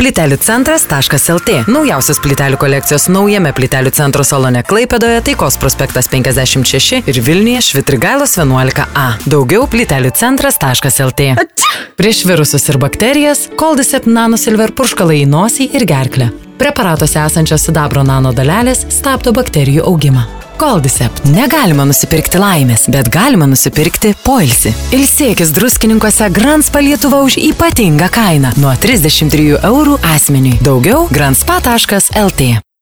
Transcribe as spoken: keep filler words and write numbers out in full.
plytelių centras taškas lt. Naujausios plytelių kolekcijos naujame plytelių centro salone Klaipėdoje, Taikos prospektas penkiasdešimt šeši ir Vilniuje Švitrigailos vienuolika A. Daugiau plytelių centras taškas lt. Prieš virusus ir bakterijas Coldicept Nano Silver purškalai į nosį ir gerklę. Preparatuose esančios sidabro nano dalelės stabdo bakterijų augimą. Coldicept. Negalima nusipirkti laimės, bet galima nusipirkti poilsį. Ilsėkis Druskininkuose Grand Spa Lietuva už ypatingą kainą nuo trisdešimt trijų eurų asmeniui. Daugiau grand spa taškas lt.